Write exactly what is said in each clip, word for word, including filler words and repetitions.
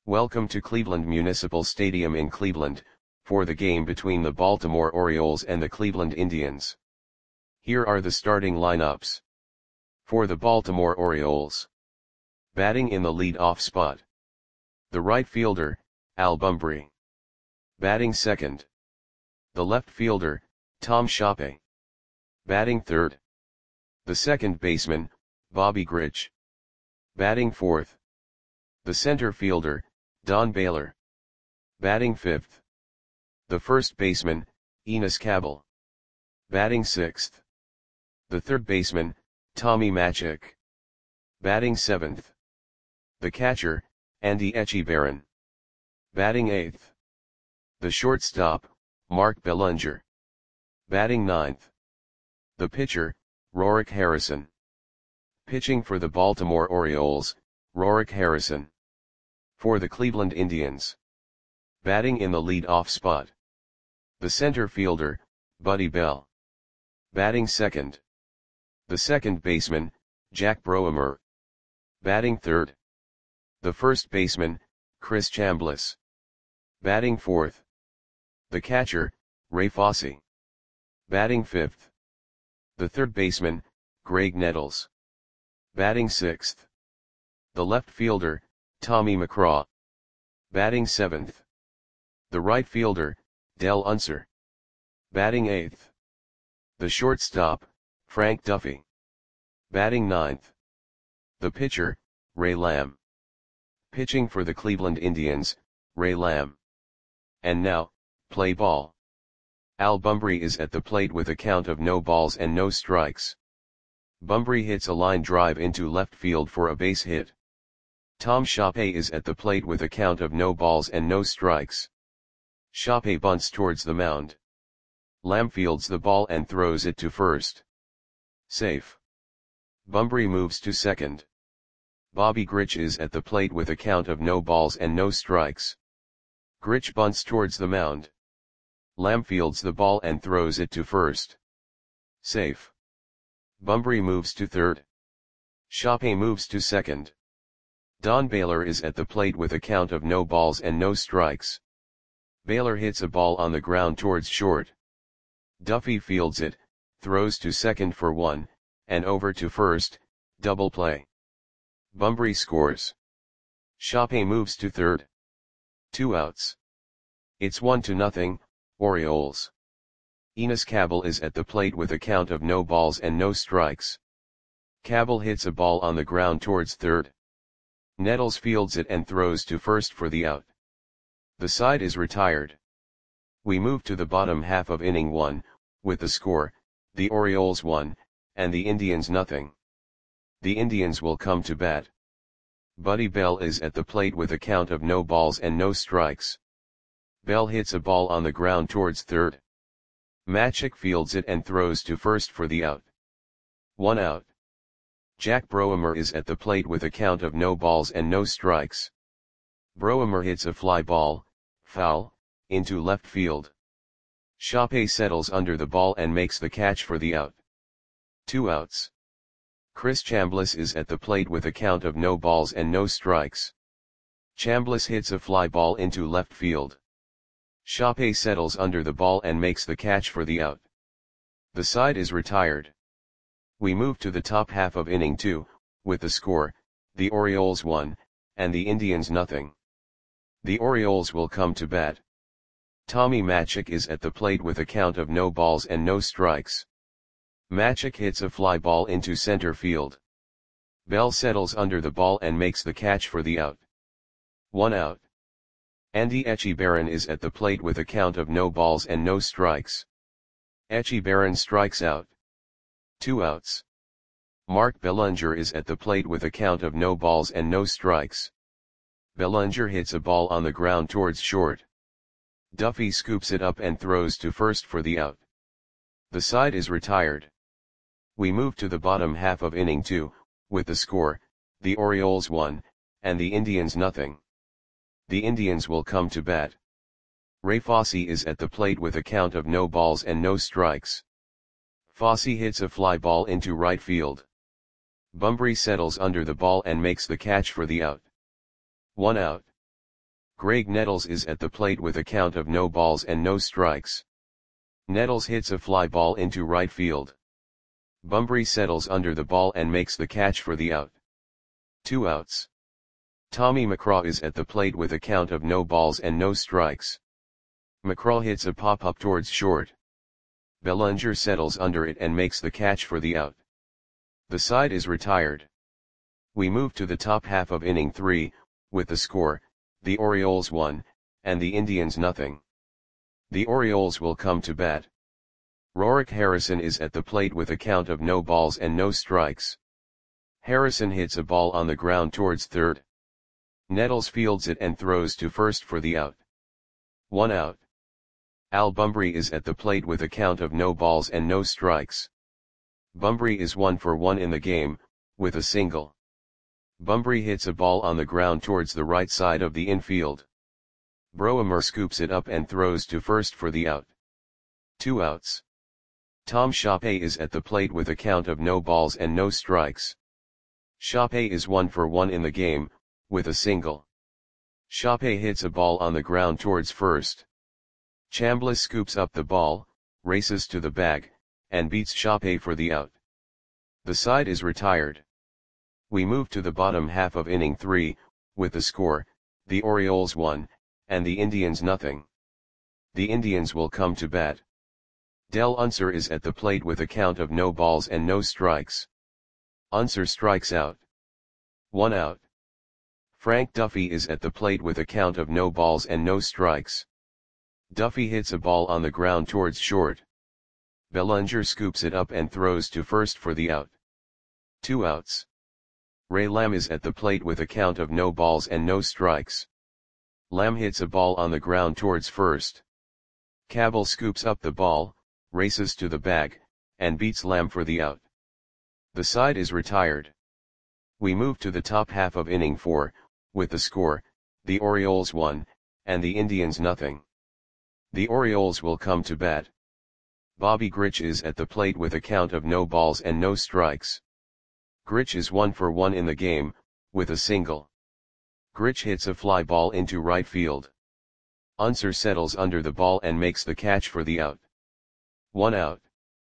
Welcome to Cleveland Municipal Stadium in Cleveland, for the game between the Baltimore Orioles and the Cleveland Indians. Here are the starting lineups. For the Baltimore Orioles. Batting in the lead-off spot. The right fielder, Al Bumbry. Batting second. The left fielder, Tom Shoppe. Batting third. The second baseman, Bobby Grich. Batting fourth. The center fielder, Don Baylor. Batting fifth. The first baseman, Enos Cabell. Batting sixth. The third baseman, Tommy Matzek. Batting seventh. The catcher, Andy Etchebarren. Batting eighth. The shortstop, Mark Belanger. Batting ninth. The pitcher, Rorik Harrison. Pitching for the Baltimore Orioles, Rorik Harrison. For the Cleveland Indians. Batting in the lead-off spot. The center fielder, Buddy Bell. Batting second. The second baseman, Jack Browmer. Batting third. The first baseman, Chris Chambliss. Batting fourth. The catcher, Ray Fosse. Batting fifth. The third baseman, Graig Nettles. Batting sixth. The left fielder, Tommy McCraw. Batting seventh. The right fielder, Del Unser. Batting eighth. The shortstop, Frank Duffy. Batting ninth. The pitcher, Ray Lamb. Pitching for the Cleveland Indians, Ray Lamb. And now, play ball. Al Bumbry is at the plate with a count of no balls and no strikes. Bumbry hits a line drive into left field for a base hit. Tom Shoppe is at the plate with a count of no balls and no strikes. Shoppe bunts towards the mound. Lamb fields the ball and throws it to first. Safe. Bumbry moves to second. Bobby Grich is at the plate with a count of no balls and no strikes. Grich bunts towards the mound. Lamb fields the ball and throws it to first. Safe. Bumbry moves to third. Shoppe moves to second. Don Baylor is at the plate with a count of no balls and no strikes. Baylor hits a ball on the ground towards short. Duffy fields it, throws to second for one, and over to first, double play. Bumbry scores. Shoppe moves to third. Two outs. It's one to nothing, Orioles. Enos Cabell is at the plate with a count of no balls and no strikes. Cabell hits a ball on the ground towards third. Nettles fields it and throws to first for the out. The side is retired. We move to the bottom half of inning one, with the score, the Orioles one, and the Indians nothing. The Indians will come to bat. Buddy Bell is at the plate with a count of no balls and no strikes. Bell hits a ball on the ground towards third. Matzek fields it and throws to first for the out. One out. Jack Browmer is at the plate with a count of no balls and no strikes. Browmer hits a fly ball, foul, into left field. Shoppe settles under the ball and makes the catch for the out. Two outs. Chris Chambliss is at the plate with a count of no balls and no strikes. Chambliss hits a fly ball into left field. Shoppe settles under the ball and makes the catch for the out. The side is retired. We move to the top half of inning two, with the score, the Orioles one, and the Indians nothing. The Orioles will come to bat. Tommy Matzek is at the plate with a count of no balls and no strikes. Matzek hits a fly ball into center field. Bell settles under the ball and makes the catch for the out. One out. Andy Etchebarren is at the plate with a count of no balls and no strikes. Etchebarren strikes out. Two outs. Mark Belanger is at the plate with a count of no balls and no strikes. Belanger hits a ball on the ground towards short. Duffy scoops it up and throws to first for the out. The side is retired. We move to the bottom half of inning two, with the score, the Orioles one, and the Indians nothing. The Indians will come to bat. Ray Fosse is at the plate with a count of no balls and no strikes. Fosse hits a fly ball into right field. Bumbry settles under the ball and makes the catch for the out. One out. Greg Nettles is at the plate with a count of no balls and no strikes. Nettles hits a fly ball into right field. Bunbury settles under the ball and makes the catch for the out. Two outs. Tommy McCraw is at the plate with a count of no balls and no strikes. McCraw hits a pop-up towards short. Bellinger settles under it and makes the catch for the out. The side is retired. We move to the top half of inning three, with the score, the Orioles one, and the Indians nothing. The Orioles will come to bat. Rorik Harrison is at the plate with a count of no balls and no strikes. Harrison hits a ball on the ground towards third. Nettles fields it and throws to first for the out. One out. Al Bunbury is at the plate with a count of no balls and no strikes. Bunbury is one for one in the game, with a single. Bunbury hits a ball on the ground towards the right side of the infield. Broemer scoops it up and throws to first for the out. Two outs. Tom Shoppe is at the plate with a count of no balls and no strikes. Shoppe is one for one in the game, with a single. Shoppe hits a ball on the ground towards first. Chambliss scoops up the ball, races to the bag, and beats Shoppe for the out. The side is retired. We move to the bottom half of inning three, with the score, the Orioles one, and the Indians nothing. The Indians will come to bat. Del Unser is at the plate with a count of no balls and no strikes. Unser strikes out. One out. Frank Duffy is at the plate with a count of no balls and no strikes. Duffy hits a ball on the ground towards short. Bellinger scoops it up and throws to first for the out. Two outs. Ray Lamb is at the plate with a count of no balls and no strikes. Lamb hits a ball on the ground towards first. Cabell scoops up the ball, races to the bag, and beats Lamb for the out. The side is retired. We move to the top half of inning four, with the score, the Orioles one, and the Indians nothing. The Orioles will come to bat. Bobby Grich is at the plate with a count of no balls and no strikes. Grich is one for one in the game, with a single. Grich hits a fly ball into right field. Unser settles under the ball and makes the catch for the out. One out.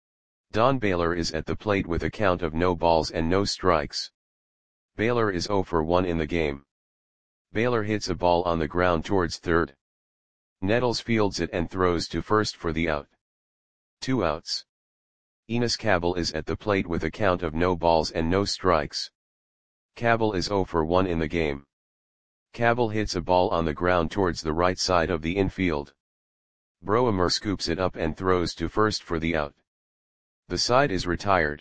Don Baylor is at the plate with a count of no balls and no strikes. Baylor is zero for one in the game. Baylor hits a ball on the ground towards third. Nettles fields it and throws to first for the out. Two outs. Enos Cabell is at the plate with a count of no balls and no strikes. Cabell is zero for one in the game. Cabell hits a ball on the ground towards the right side of the infield. Broemer scoops it up and throws to first for the out. The side is retired.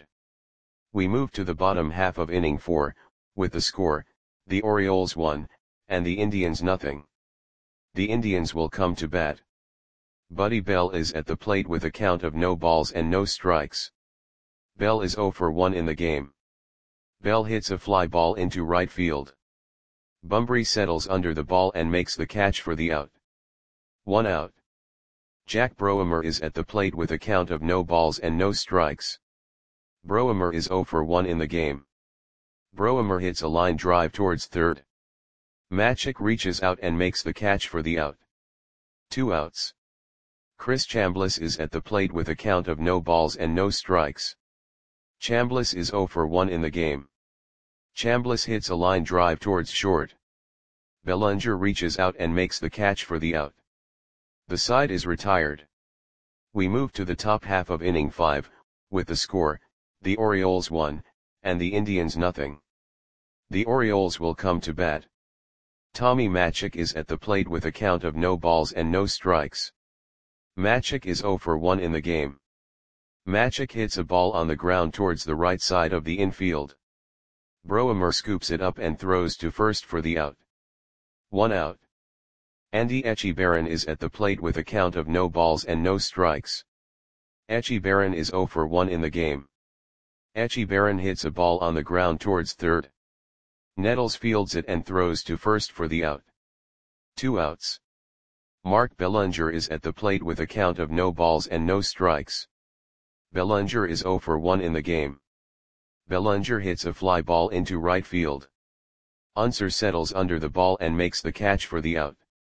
We move to the bottom half of inning four, with the score, the Orioles one, and the Indians nothing. The Indians will come to bat. Buddy Bell is at the plate with a count of no balls and no strikes. Bell is zero for one in the game. Bell hits a fly ball into right field. Bunbury settles under the ball and makes the catch for the out. One out. Jack Broemer is at the plate with a count of no balls and no strikes. Broemer is zero for one in the game. Broemer hits a line drive towards third. Matchik reaches out and makes the catch for the out. Two outs. Chris Chambliss is at the plate with a count of no balls and no strikes. Chambliss is zero for one in the game. Chambliss hits a line drive towards short. Bellinger reaches out and makes the catch for the out. The side is retired. We move to the top half of inning five, with the score, the Orioles one, and the Indians nothing. The Orioles will come to bat. Tommy Matchik is at the plate with a count of no balls and no strikes. Matchik is zero for one in the game. Matchik hits a ball on the ground towards the right side of the infield. Broemer scoops it up and throws to first for the out. One out. Andy Etchebarren is at the plate with a count of no balls and no strikes. Etchebarren is zero for one in the game. Etchebarren hits a ball on the ground towards third. Nettles fields it and throws to first for the out. Two outs. Mark Bellinger is at the plate with a count of no balls and no strikes. Bellinger is zero for one in the game. Bellinger hits a fly ball into right field. Unser settles under the ball and makes the catch for the out.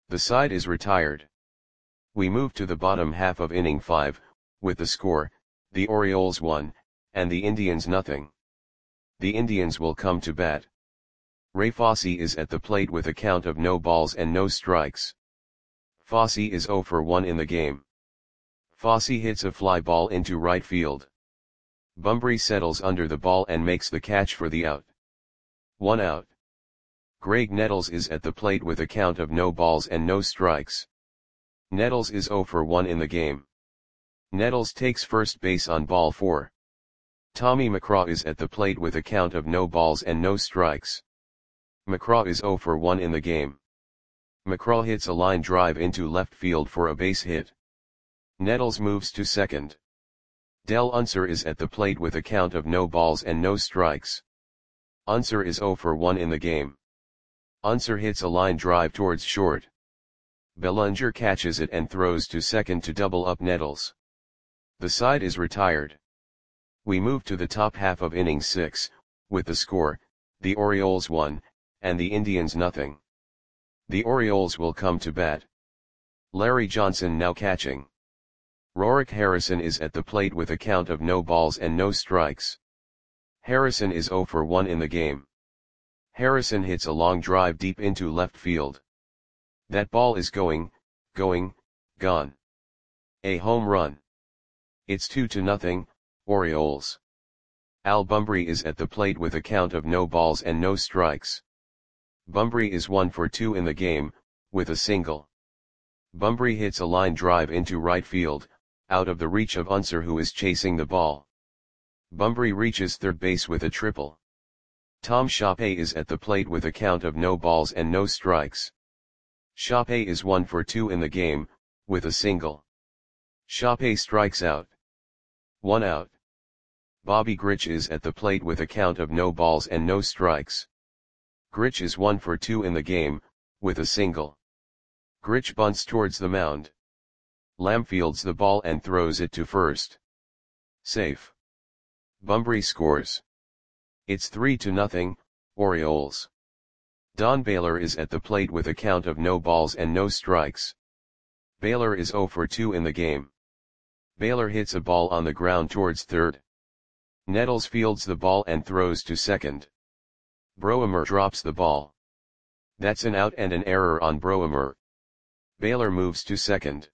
The side is retired. We move to the bottom half of inning five, with the score, the Orioles one, and the Indians nothing. The Indians will come to bat. Ray Fosse is at the plate with a count of no balls and no strikes. Fosse is oh for one in the game. Fosse hits a fly ball into right field. Bunbury settles under the ball and makes the catch for the out. One out. Greg Nettles is at the plate with a count of no balls and no strikes. Nettles is oh for one in the game. Nettles takes first base on ball four. Tommy McCraw is at the plate with a count of no balls and no strikes. McCraw is oh for one in the game. McCraw hits a line drive into left field for a base hit. Nettles moves to second. Del Unser is at the plate with a count of no balls and no strikes. Unser is oh for one in the game. Unser hits a line drive towards short. Bellinger catches it and throws to second to double up Nettles. The side is retired. We move to the top half of inning six, with the score, the Orioles one, and the Indians nothing. The Orioles will come to bat. Larry Johnson now catching. Rorik Harrison is at the plate with a count of no balls and no strikes. Harrison is oh for one in the game. Harrison hits a long drive deep into left field. That ball is going, going, gone. A home run. It's two to nothing, Orioles. Al Bunbury is at the plate with a count of no balls and no strikes. Bunbury is one for two in the game, with a single. Bunbury hits a line drive into right field, out of the reach of Unser who is chasing the ball. Bunbury reaches third base with a triple. Tom Shoppe is at the plate with a count of no balls and no strikes. Shoppe is one for two in the game, with a single. Shoppe strikes out. One out. Bobby Grich is at the plate with a count of no balls and no strikes. Grich is one for two in the game, with a single. Grich bunts towards the mound. Lamb fields the ball and throws it to first. Safe. Bunbury scores. It's three to nothing, Orioles. Don Baylor is at the plate with a count of no balls and no strikes. Baylor is oh for two in the game. Baylor hits a ball on the ground towards third. Nettles fields the ball and throws to second. Broemer drops the ball. That's an out and an error on Broemer. Baylor moves to second.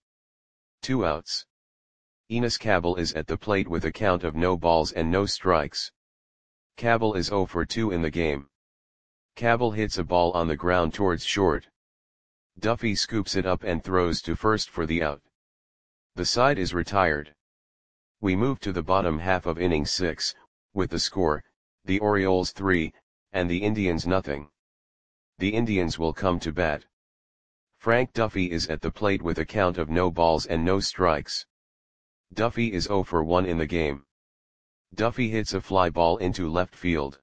Two outs. Enos Cabell is at the plate with a count of no balls and no strikes. Cabell is oh for two in the game. Cabell hits a ball on the ground towards short. Duffy scoops it up and throws to first for the out. The side is retired. We move to the bottom half of inning six, with the score, the Orioles three, and the Indians nothing. The Indians will come to bat. Frank Duffy is at the plate with a count of no balls and no strikes. Duffy is oh for one in the game. Duffy hits a fly ball into left field.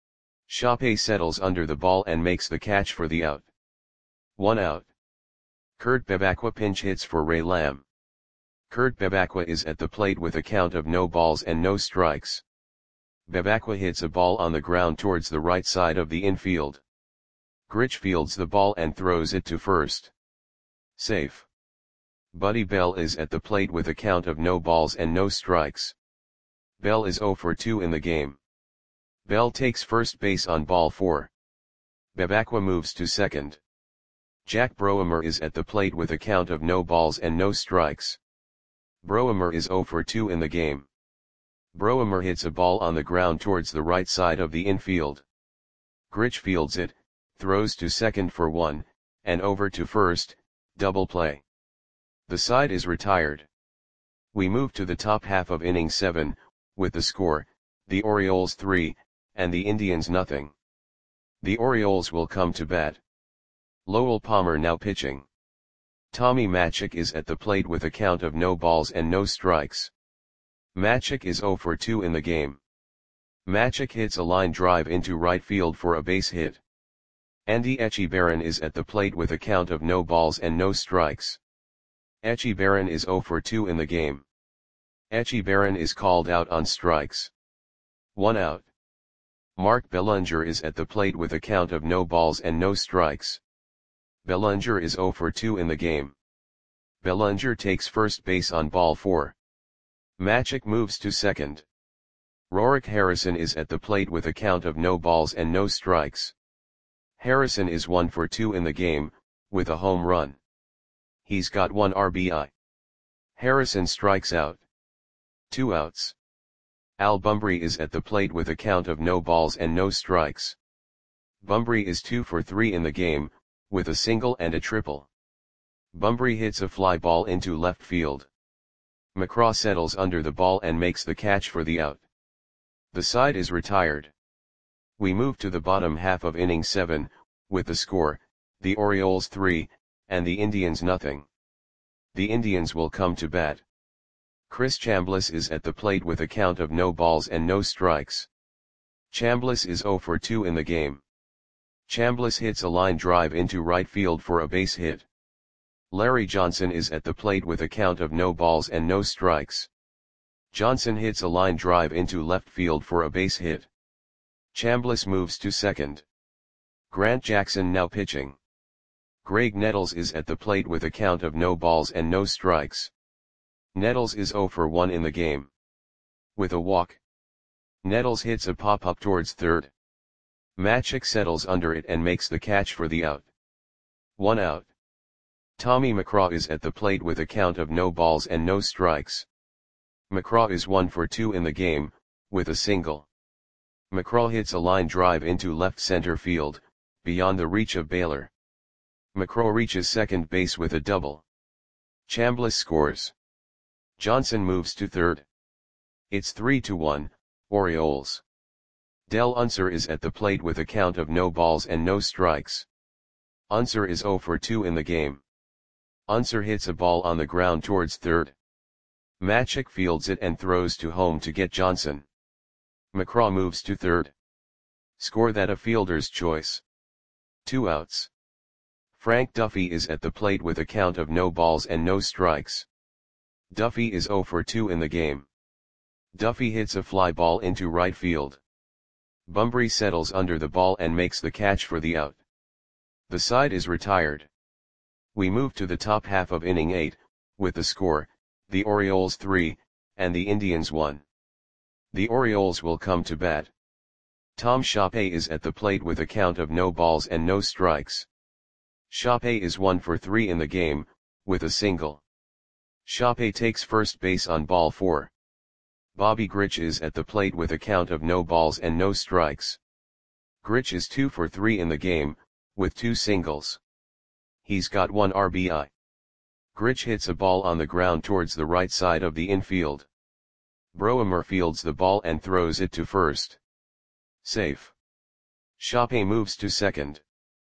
Shoppe settles under the ball and makes the catch for the out. One out. Kurt Bevacqua pinch hits for Ray Lamb. Kurt Bevacqua is at the plate with a count of no balls and no strikes. Bevacqua hits a ball on the ground towards the right side of the infield. Grich fields the ball and throws it to first. Safe. Buddy Bell is at the plate with a count of no balls and no strikes. Bell is oh for two in the game. Bell takes first base on ball four. Bevacqua moves to second. Jack Broemer is at the plate with a count of no balls and no strikes. Broemer is oh for two in the game. Broemer hits a ball on the ground towards the right side of the infield. Grich fields it, throws to second for one, and over to first, double play. The side is retired. We move to the top half of inning seven, with the score, the Orioles three, and the Indians nothing. The Orioles will come to bat. Lowell Palmer now pitching. Tommy Matzek is at the plate with a count of no balls and no strikes. Matzek is oh for two in the game. Matzek hits a line drive into right field for a base hit. Andy Echebarren is at the plate with a count of no balls and no strikes. Echebarren is oh for two in the game. Echebarren is called out on strikes. One out. Mark Bellinger is at the plate with a count of no balls and no strikes. Bellinger is zero for two in the game. Bellinger takes first base on ball four. Maciek moves to second. Rorik Harrison is at the plate with a count of no balls and no strikes. Harrison is one for two in the game, with a home run. He's got one R B I. Harrison strikes out. Two outs. Al Bumbry is at the plate with a count of no balls and no strikes. Bumbry is two for three in the game, with a single and a triple. Bumbry hits a fly ball into left field. McCraw settles under the ball and makes the catch for the out. The side is retired. We move to the bottom half of inning seven, with the score, the Orioles three, and the Indians nothing. The Indians will come to bat. Chris Chambliss is at the plate with a count of no balls and no strikes. Chambliss is zero for two in the game. Chambliss hits a line drive into right field for a base hit. Larry Johnson is at the plate with a count of no balls and no strikes. Johnson hits a line drive into left field for a base hit. Chambliss moves to second. Grant Jackson now pitching. Greg Nettles is at the plate with a count of no balls and no strikes. Nettles is zero for one in the game. With a walk. Nettles hits a pop-up towards third. Maciek settles under it and makes the catch for the out. One out. Tommy McCraw is at the plate with a count of no balls and no strikes. McCraw is one for two in the game, with a single. McCraw hits a line drive into left center field, beyond the reach of Baylor. McCraw reaches second base with a double. Chambliss scores. Johnson moves to third. It's three to one, Orioles. Del Unser is at the plate with a count of no balls and no strikes. Unser is zero for two in the game. Unser hits a ball on the ground towards third. Maciek fields it and throws to home to get Johnson. McCraw moves to third. Score that a fielder's choice. Two outs. Frank Duffy is at the plate with a count of no balls and no strikes. Duffy is zero for two in the game. Duffy hits a fly ball into right field. Bumbry settles under the ball and makes the catch for the out. The side is retired. We move to the top half of inning eight, with the score, the Orioles three, and the Indians one. The Orioles will come to bat. Tom Shoppe is at the plate with a count of no balls and no strikes. Shoppe is one for three in the game, with a single. Shoppe takes first base on ball four. Bobby Grich is at the plate with a count of no balls and no strikes. Grich is two for three in the game, with two singles. He's got one R B I. Grich hits a ball on the ground towards the right side of the infield. Broemer fields the ball and throws it to first. Safe. Shoppe moves to second.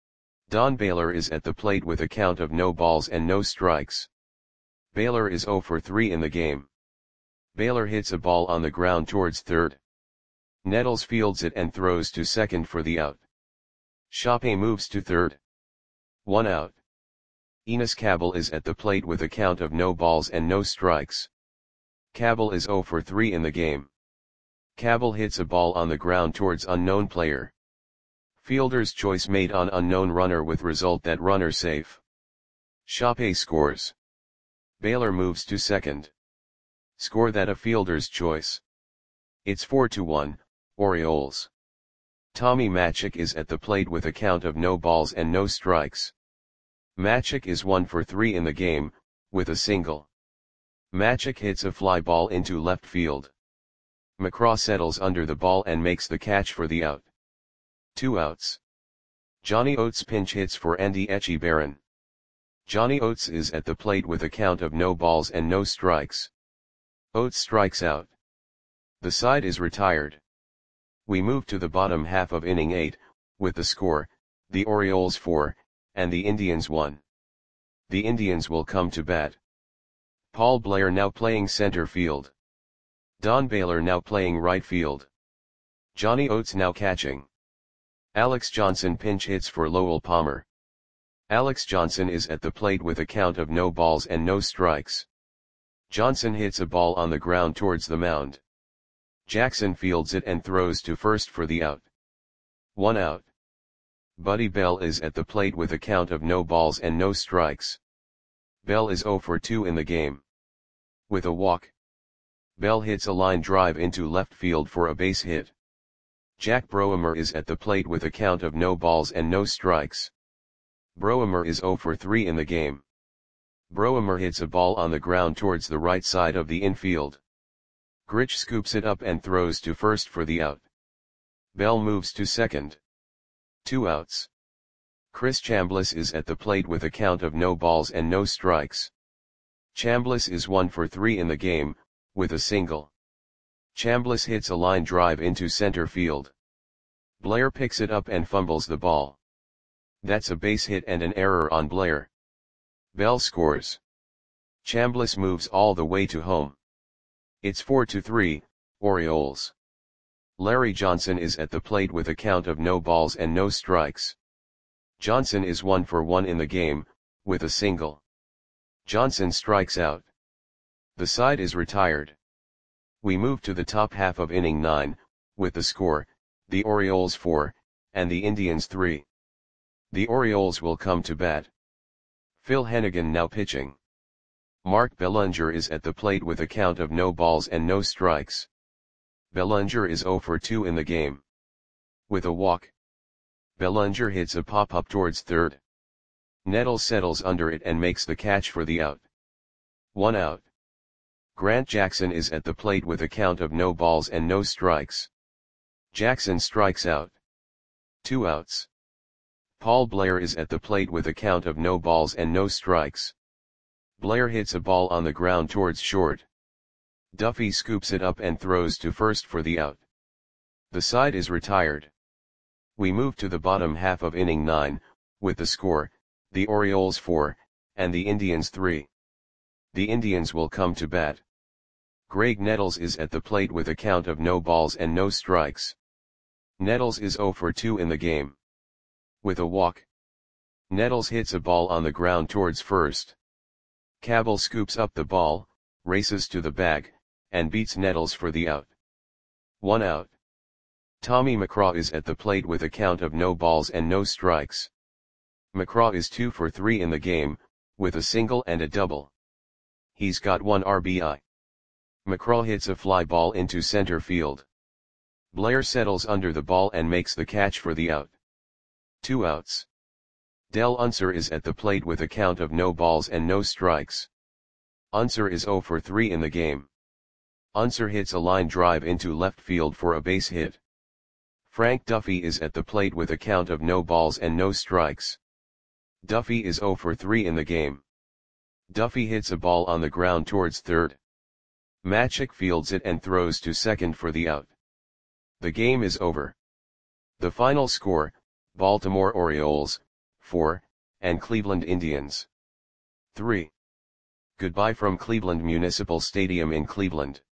Don Baylor is at the plate with a count of no balls and no strikes. Baylor is zero for three in the game. Baylor hits a ball on the ground towards third. Nettles fields it and throws to second for the out. Shoppe moves to third. One out. Enos Cabell is at the plate with a count of no balls and no strikes. Cabell is zero for three in the game. Cabell hits a ball on the ground towards unknown player. Fielder's choice made on unknown runner with result that runner safe. Shoppe scores. Baylor moves to second. Score that a fielder's choice. It's four to one, Orioles. Tommy Maciek is at the plate with a count of no balls and no strikes. Maciek is one for three in the game, with a single. Maciek hits a fly ball into left field. McCraw settles under the ball and makes the catch for the out. Two outs. Johnny Oates pinch hits for Andy Etchebarren. Johnny Oates is at the plate with a count of no balls and no strikes. Oates strikes out. The side is retired. We move to the bottom half of inning eight, with the score, the Orioles four, and the Indians one. The Indians will come to bat. Paul Blair now playing center field. Don Baylor now playing right field. Johnny Oates now catching. Alex Johnson pinch hits for Lowell Palmer. Alex Johnson is at the plate with a count of no balls and no strikes. Johnson hits a ball on the ground towards the mound. Jackson fields it and throws to first for the out. One out. Buddy Bell is at the plate with a count of no balls and no strikes. Bell is zero for two in the game. With a walk, Bell hits a line drive into left field for a base hit. Jack Broemer is at the plate with a count of no balls and no strikes. Broemer is zero for three in the game. Broemer hits a ball on the ground towards the right side of the infield. Grich scoops it up and throws to first for the out. Bell moves to second. Two outs. Chris Chambliss is at the plate with a count of no balls and no strikes. Chambliss is one for three in the game, with a single. Chambliss hits a line drive into center field. Blair picks it up and fumbles the ball. That's a base hit and an error on Blair. Bell scores. Chambliss moves all the way to home. It's four to three, Orioles. Larry Johnson is at the plate with a count of no balls and no strikes. Johnson is one for one in the game, with a single. Johnson strikes out. The side is retired. We move to the top half of inning nine, with the score, the Orioles four, and the Indians three. The Orioles will come to bat. Phil Hennigan now pitching. Mark Bellinger is at the plate with a count of no balls and no strikes. Bellinger is zero for two in the game. With a walk, Bellinger hits a pop-up towards third. Nettles settles under it and makes the catch for the out. One out. Grant Jackson is at the plate with a count of no balls and no strikes. Jackson strikes out. Two outs. Paul Blair is at the plate with a count of no balls and no strikes. Blair hits a ball on the ground towards short. Duffy scoops it up and throws to first for the out. The side is retired. We move to the bottom half of inning nine, with the score, the Orioles four, and the Indians three. The Indians will come to bat. Greg Nettles is at the plate with a count of no balls and no strikes. Nettles is zero for two in the game. With a walk, Nettles hits a ball on the ground towards first. Cabell scoops up the ball, races to the bag, and beats Nettles for the out. One out. Tommy McCraw is at the plate with a count of no balls and no strikes. McCraw is two for three in the game, with a single and a double. He's got one R B I. McCraw hits a fly ball into center field. Blair settles under the ball and makes the catch for the out. Two outs. Del Unser is at the plate with a count of no balls and no strikes. Unser is zero for three in the game. Unser hits a line drive into left field for a base hit. Frank Duffy is at the plate with a count of no balls and no strikes. Duffy is zero for three in the game. Duffy hits a ball on the ground towards third. Matchik fields it and throws to second for the out. The game is over. The final score, Baltimore Orioles, four, and Cleveland Indians, three. Goodbye from Cleveland Municipal Stadium in Cleveland.